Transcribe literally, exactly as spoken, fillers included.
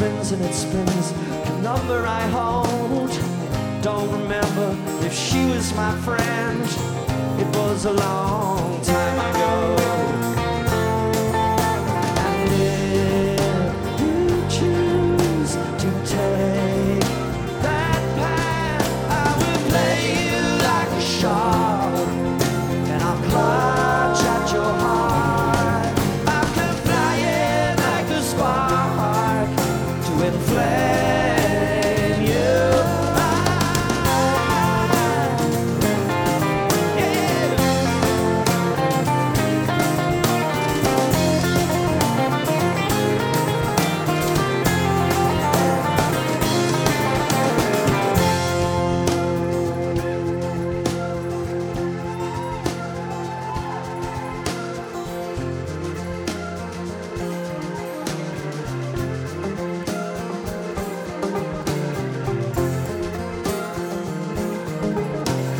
spins and it spins. The number I hold, don't remember if she was my friend. It was a long time ago.